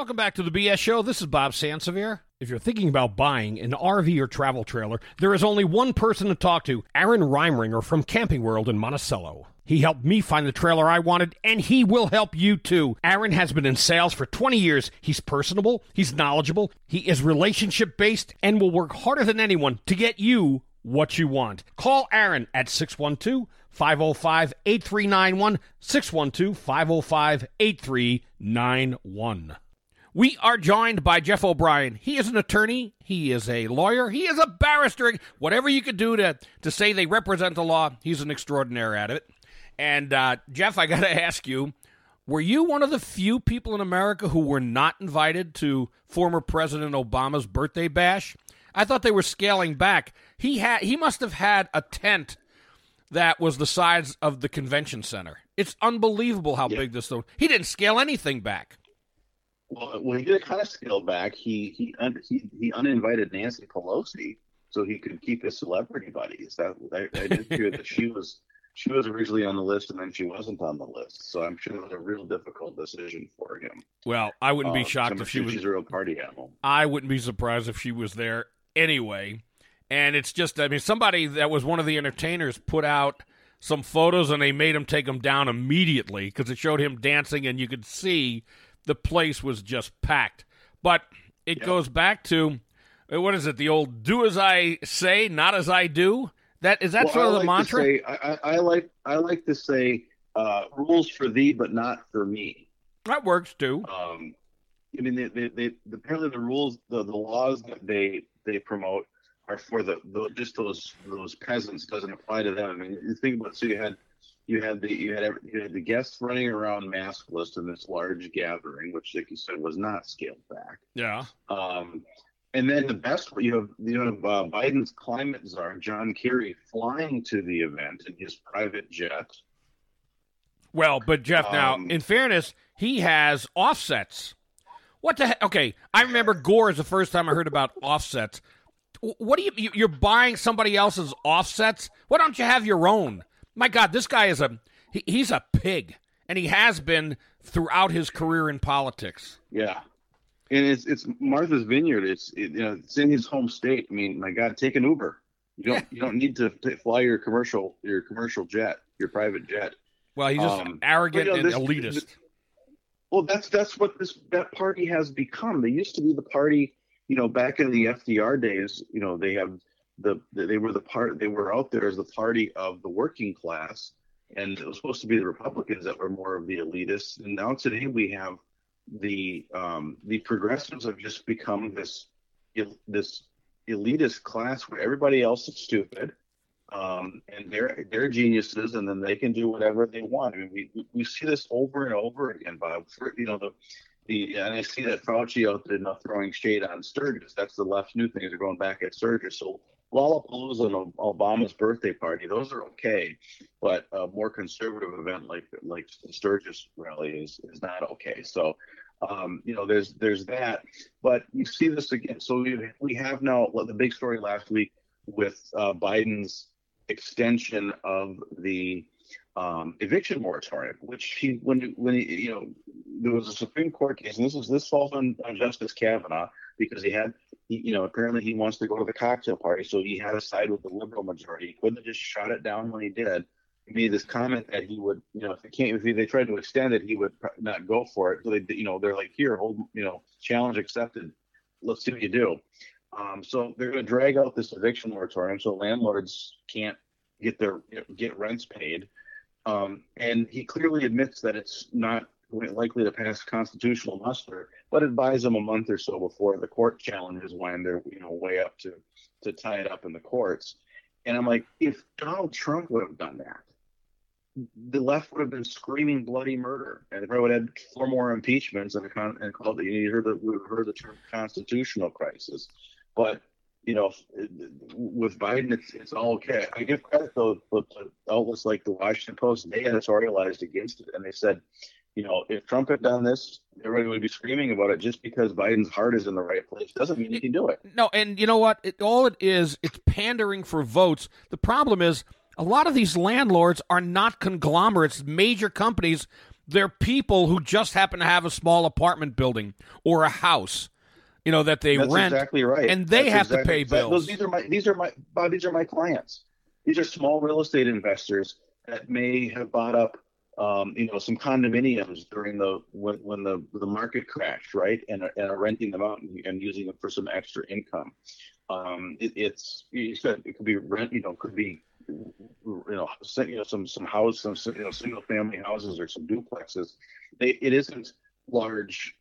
Welcome back to the BS Show. This is Bob Sansevier. If you're thinking about buying an RV or travel trailer, there is only one person to talk to, Aaron Reimringer from Camping World in Monticello. He helped me find the trailer I wanted, and he will help you too. Aaron has been in sales for 20 years. He's personable, he's knowledgeable, he is relationship-based, and will work harder than anyone to get you what you want. Call Aaron at 612-505-8391, 612-505-8391. We are joined by Jeff O'Brien. He is an attorney. He is a lawyer. He is a barrister. Whatever you could do to say they represent the law, he's an extraordinaire at it. And, Jeff, I got to ask you, were you one of the few people in America who were not invited to former President Obama's birthday bash? I thought they were scaling back. He must have had a tent that was the size of the convention center. It's unbelievable how big this thing. He didn't scale anything back. Well, he did kind of scale back. He uninvited Nancy Pelosi so he could keep his celebrity buddies. I did hear that she was originally on the list and then she wasn't on the list. So I'm sure it was a real difficult decision for him. Well, I wouldn't be shocked if she was. She's a real party animal. I wouldn't be surprised if she was there anyway. And it's just, I mean, somebody that was one of the entertainers put out some photos and they made him take them down immediately because it showed him dancing and you could see the place was just packed. But it goes back to, what is it, the old do as I say, not as I do? Is that sort of the mantra? I like to say rules for thee, but not for me. That works too. I mean, they apparently the rules, the laws that they promote are for just those peasants. Doesn't apply to them. I mean, you think about, so you had the guests running around maskless in this large gathering, which, like you said, was not scaled back. Yeah. And then the best, you have Biden's climate czar, John Kerry, flying to the event in his private jet. Well, but Jeff, now, in fairness, he has offsets. What the heck? Okay, I remember Gore is the first time I heard about offsets. What do you're buying somebody else's offsets? Why don't you have your own? My God, this guy is he's a pig, and he has been throughout his career in politics. Yeah. And it's Martha's Vineyard. It's in his home state. I mean, my God, take an Uber. You don't need to fly your commercial jet, your private jet. Well, he's just arrogant and elitist. Well, that's what that party has become. They used to be the party, back in the FDR days. They were out there as the party of the working class, and it was supposed to be the Republicans that were more of the elitists. And now today we have the progressives have just become this elitist class where everybody else is stupid, and they're geniuses, and then they can do whatever they want. I mean, we see this over and over again, Bob. And I see that Fauci out there now throwing shade on Sturgis. That's the left's new thing. They're going back at Sturgis. So Lollapalooza and Obama's birthday party, those are okay, but a more conservative event like the Sturgis rally is not okay. So, there's that, but you see this again. So we have now the big story last week with Biden's extension of the eviction moratorium, which when there was a Supreme Court case, and this falls on Justice Kavanaugh, because apparently he wants to go to the cocktail party, so he had to side with the liberal majority. He couldn't have just shot it down when he did. He made this comment that he would, if they tried to extend it, he would not go for it. So they're like, here, hold, challenge accepted. Let's see what you do. So they're going to drag out this eviction moratorium so landlords can't get rents paid. And he clearly admits that it's not likely to pass constitutional muster, but it buys them a month or so before the court challenges when they're way up to tie it up in the courts. And I'm like, if Donald Trump would have done that, the left would have been screaming bloody murder, and they probably would have had 4 more impeachments and called it. We've heard the term constitutional crisis, but with Biden, it's all okay. I give credit though to outlets like the Washington Post. They editorialized against it, and they said, if Trump had done this, everybody would be screaming about it. Just because Biden's heart is in the right place doesn't mean he can do it. No, and you know what? It's pandering for votes. The problem is a lot of these landlords are not conglomerates, major companies They're people who just happen to have a small apartment building or a house, that they That's rent. Exactly right. And they have to pay bills. These are my clients. These are small real estate investors that may have bought up, some condominiums during when the market crashed, right? And are renting them out and using them for some extra income. You said it could be rent, could be, some house, some single family houses or some duplexes. It isn't large,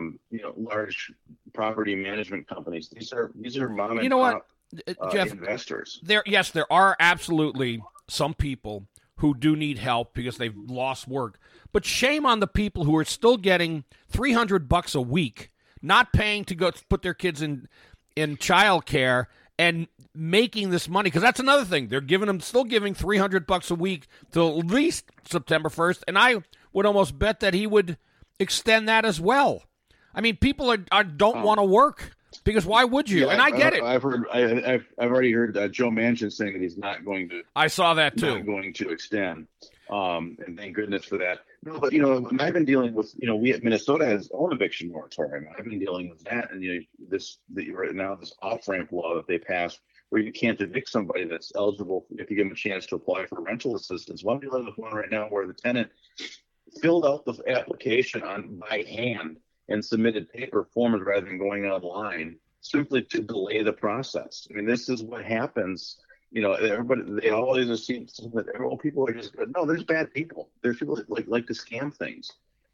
large property management companies. These are mom and pop Jeff, investors. There are absolutely some people who do need help because they've lost work. But shame on the people who are still getting $300 a week, not paying to go put their kids in childcare and making this money, because that's another thing. They're still giving $300 a week till at least September 1st, and I would almost bet that he would extend that as well. I mean, people don't want to work because why would you? Yeah, and I get it. I've already heard Joe Manchin saying that he's not going to. I saw that too. Not going to extend, and thank goodness for that. No, but I've been dealing with Minnesota has its own eviction moratorium. I've been dealing with that, and right now this off-ramp law that they passed where you can't evict somebody that's eligible if you give them a chance to apply for rental assistance. Well, I'm dealing with one right now where the tenant filled out the application by hand and submitted paper forms rather than going online, simply to delay the process. I mean, this is what happens. Everybody, they always assume that people are just good. No, there's bad people. There's people that like to scam things.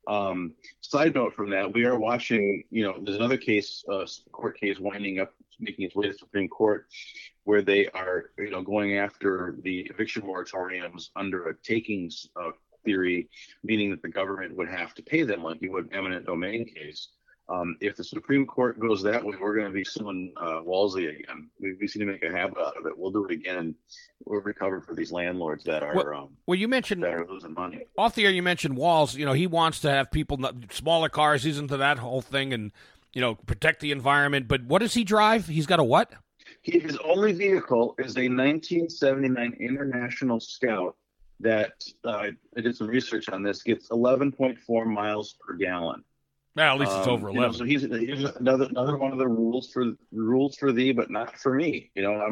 Side note from that, we are watching, there's another case, court case winding up, making its way to the Supreme Court, where they are, going after the eviction moratoriums under a takings theory, meaning that the government would have to pay them like you would an eminent domain case. If the Supreme Court goes that way, we're going to be suing Walsey again. We seem to make a habit out of it. We'll do it again. We'll recover for these landlords that are you mentioned that are losing money. Off the air, you mentioned Walz. He wants to have people smaller cars. He's into that whole thing and protect the environment. But what does he drive? He's got a what? His only vehicle is a 1979 International Scout that I did some research on. This gets 11.4 miles per gallon. Well, at least it's over 11. So here's another one of the rules for thee, but not for me.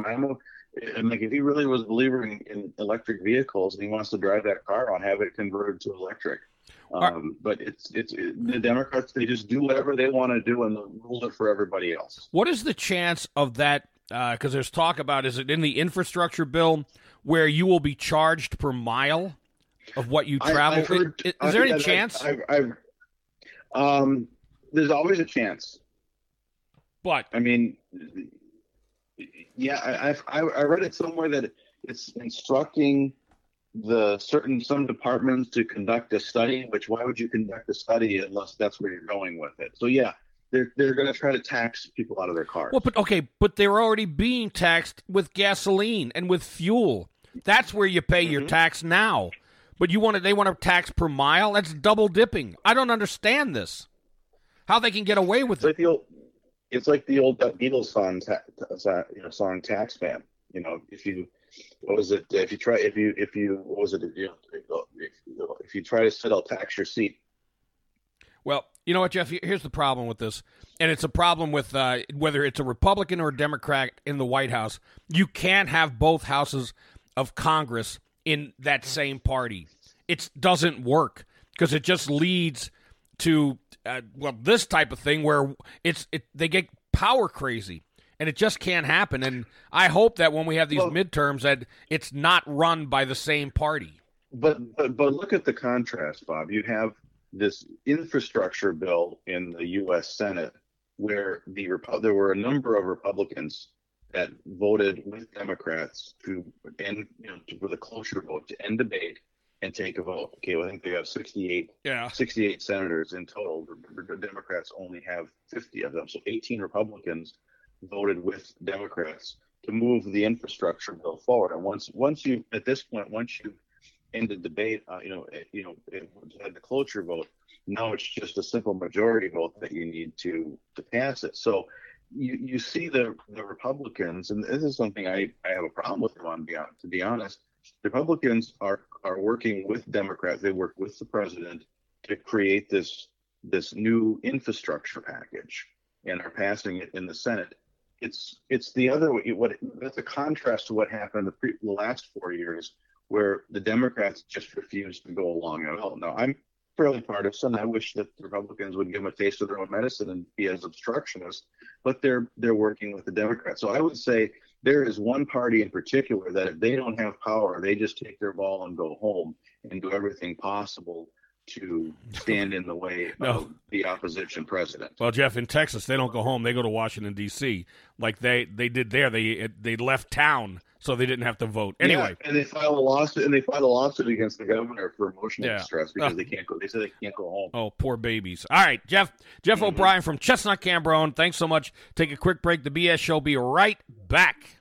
I'm like, if he really was a believer in electric vehicles and he wants to drive that car, I'll have it converted to electric. But it's the Democrats, they just do whatever they want to do, and the rules are for everybody else. What is the chance of that? Because there's talk about, is it in the infrastructure bill where you will be charged per mile of what you travel? Is there any chance? There's always a chance. But I mean, yeah, I read it somewhere that it's instructing some departments to conduct a study. Which, why would you conduct a study unless that's where you're going with it? So yeah, they're going to try to tax people out of their cars. Well, but they're already being taxed with gasoline and with fuel. That's where you pay your tax now. But they want to tax per mile? That's double dipping. I don't understand this. How they can get away with it? It's like the old Beatles song, Taxman. If you try to sit, I'll tax your seat. Well, you know what, Jeff? Here's the problem with this, and it's a problem with whether it's a Republican or a Democrat in the White House. You can't have both houses of Congress in that same party. It doesn't work because it just leads to this type of thing where they get power crazy, and it just can't happen. And I hope that when we have these midterms, that it's not run by the same party. But look at the contrast, Bob. You have this infrastructure bill in the U.S. Senate where there were a number of Republicans that voted with Democrats to end, for the cloture vote, to end debate and take a vote. Okay, well, I think they have 68 senators in total. The Democrats only have 50 of them. So 18 Republicans voted with Democrats to move the infrastructure bill forward. And once you ended debate, had the cloture vote, now it's just a simple majority vote that you need to pass it. So you see the Republicans, and this is something I have a problem with them to be honest. Republicans are working with Democrats. They work with the president to create this new infrastructure package and are passing it in the Senate. It's the other way. That's a contrast to what happened the last 4 years, where the Democrats just refused to go along at all. Now, I'm fairly partisan. I wish that the Republicans would give them a taste of their own medicine and be as obstructionist, but they're working with the Democrats. So I would say there is one party in particular that if they don't have power, they just take their ball and go home and do everything possible to stand in the way of the opposition president. Well, Jeff, in Texas, they don't go home; they go to Washington D.C. like they did there. They left town so they didn't have to vote anyway. Yeah, and they filed a lawsuit against the governor for emotional distress because they can't go. They said they can't go home. Oh, poor babies! All right, Jeff O'Brien from Chestnut Cambronne. Thanks so much. Take a quick break. The BS Show. Be right back.